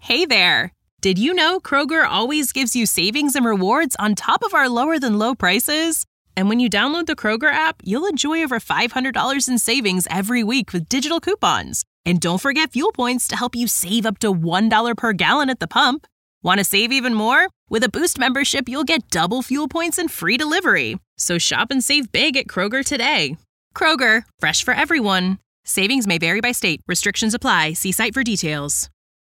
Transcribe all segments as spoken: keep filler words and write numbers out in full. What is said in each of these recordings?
Hey there! Did you know Kroger always gives you savings and rewards on top of our lower-than-low prices? And when you download the Kroger app, you'll enjoy over five hundred dollars in savings every week with digital coupons. And don't forget fuel points to help you save up to one dollar per gallon at the pump. Want to save even more? With a Boost membership, you'll get double fuel points and free delivery. So shop and save big at Kroger today. Kroger, fresh for everyone. Savings may vary by state. Restrictions apply. See site for details.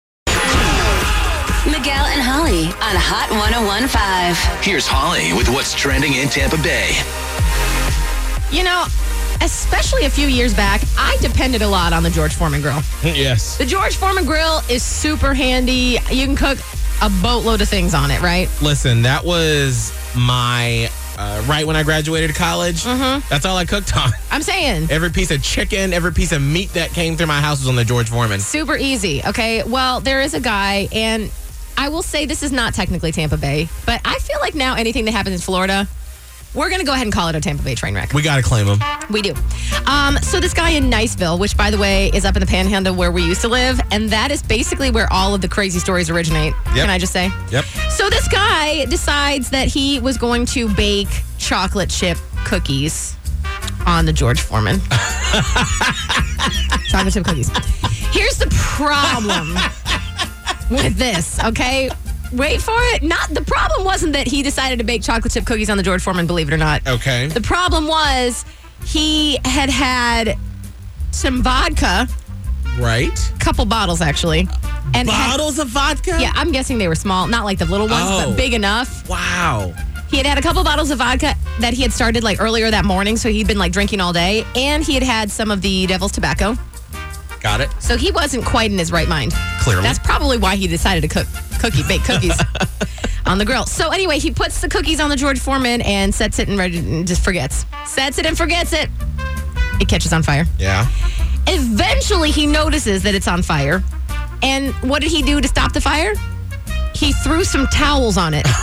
Miguel and Holly on Hot one oh one point five. Here's Holly with what's trending in Tampa Bay. You know, especially a few years back, I depended a lot on the George Foreman grill. Yes. The George Foreman grill is super handy. You can cook a boatload of things on it, right? Listen, that was my, uh, right when I graduated college, Mm-hmm. that's all I cooked on. I'm saying. Every piece of chicken, every piece of meat that came through my house was on the George Foreman. Super easy, okay? Well, there is a guy, and I will say this is not technically Tampa Bay, but I feel like now anything that happens in Florida, we're going to go ahead and call it a Tampa Bay train wreck. We got to claim them. We do. Um, so this guy in Niceville, which, by the way, is up in the Panhandle where we used to live, and that is basically where all of the crazy stories originate. Yep. Can I just say? Yep. So this guy decides that he was going to bake chocolate chip cookies on the George Foreman. Chocolate chip cookies. Here's the problem with this, okay? Wait for it. Not the problem wasn't that he decided to bake chocolate chip cookies on the George Foreman, believe it or not. Okay. The problem was he had had some vodka, Right. couple bottles actually. And had- Bottles of vodka? yeah, I'm guessing they were small, not like the little ones, Oh. but big enough. Wow. He had had a couple bottles of vodka that he had started like earlier that morning, so he'd been like drinking all day, and he had had some of the devil's tobacco. Got it. So he wasn't quite in his right mind. Clearly. That's probably why he decided to cook cookie bake cookies on the grill. So anyway, he puts the cookies on the George Foreman and sets it and ready and just forgets. Sets it and forgets it. It catches on fire. Yeah. Eventually, he notices that it's on fire. And what did he do to stop the fire? He threw some towels on it.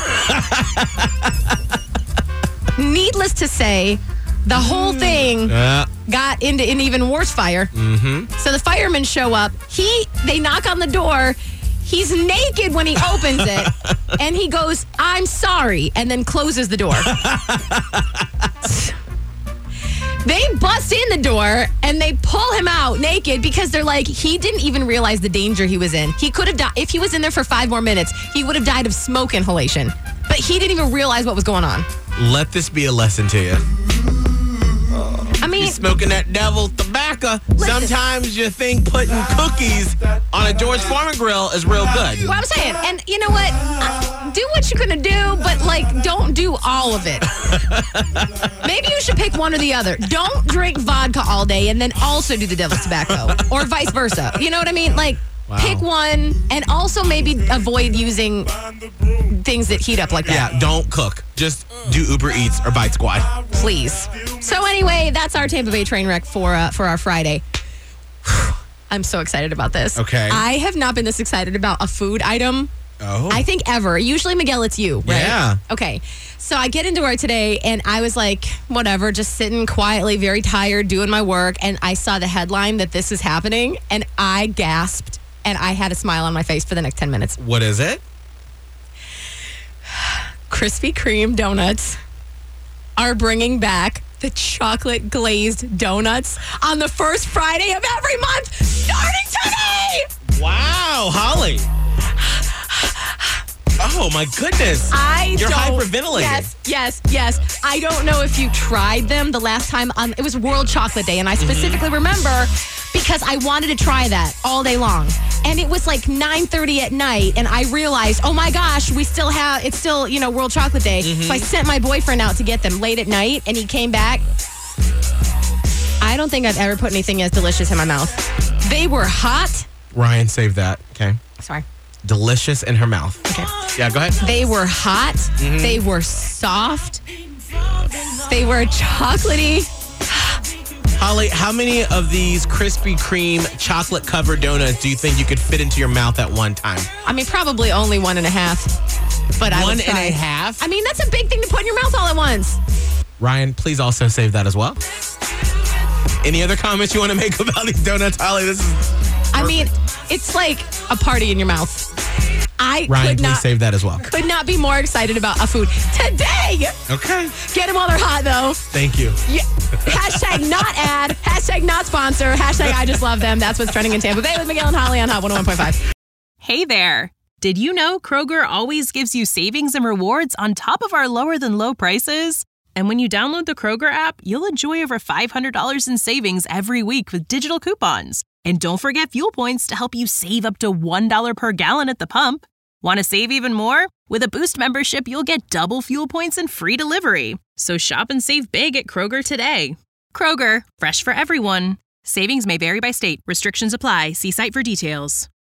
Needless to say, the whole thing Uh, got into an even worse fire. mm-hmm. So the firemen show up. He, they knock on the door. He's naked when he opens it, and he goes, "I'm sorry," and then closes the door. They bust in the door, and they pull him out naked because they're like, he didn't even realize the danger he was in. He could have died. If he was in there for five more minutes, he would have died of smoke inhalation. But he didn't even realize what was going on. Let this be a lesson to you. I mean, You're smoking that devil's tobacco. Sometimes you think putting cookies on a George Foreman grill is real good. what I'm saying, and you know what? Uh, do what you're gonna do, but like, don't do all of it. Maybe you should pick one or the other. Don't drink vodka all day and then also do the devil's tobacco, or vice versa. You know what I mean? Like, Wow. pick one, and also maybe avoid using things that heat up like that. Yeah, don't cook. Just do Uber Eats or Bite Squad. Please. So anyway, that's our Tampa Bay train wreck for uh, for our Friday. I'm so excited about this. Okay. I have not been this excited about a food item, Oh. I think, ever. Usually, Miguel, it's you, right? Yeah. Okay. So I get into work today, and I was like, whatever, just sitting quietly, very tired, doing my work, and I saw the headline that this is happening, and I gasped, and I had a smile on my face for the next ten minutes. What is it? Krispy Kreme donuts are bringing back the chocolate glazed donuts on the first Friday of every month, starting today. Wow, Holly. Oh, my goodness. I You're don't, hyperventilating. Yes, yes, yes. I don't know if you tried them the last time. On, it was World Chocolate Day, and I specifically Mm-hmm. remember because I wanted to try that all day long. And it was like nine thirty at night, and I realized, oh my gosh, we still have, it's still, you know, World Chocolate Day. Mm-hmm. So I sent my boyfriend out to get them late at night, and he came back. I don't think I've ever put anything as delicious in my mouth. They were hot. Ryan, save that. Okay. Sorry. Delicious in her mouth. Okay. Yeah, go ahead. They were hot. Mm-hmm. They were soft. They were chocolatey. Holly, how many of these Krispy Kreme chocolate covered donuts do you think you could fit into your mouth at one time? I mean, probably only one and a half. But I One would and try. a half? I mean, that's a big thing to put in your mouth all at once. Ryan, please also save that as well. Any other comments you want to make about these donuts, Holly? This is I mean, it's like a party in your mouth. I Ryan, could please not, save that as well. could not be more excited about a food today. Okay. Get them while they're hot, though. Thank you. Yeah. Hashtag not ad. Hashtag not sponsor. Hashtag I just love them. That's what's trending in Tampa Bay with Miguel and Holly on Hot one oh one point five. Hey there. Did you know Kroger always gives you savings and rewards on top of our lower than low prices? And when you download the Kroger app, you'll enjoy over five hundred dollars in savings every week with digital coupons. And don't forget fuel points to help you save up to one dollar per gallon at the pump. Want to save even more? With a Boost membership, you'll get double fuel points and free delivery. So shop and save big at Kroger today. Kroger, fresh for everyone. Savings may vary by state. Restrictions apply. See site for details.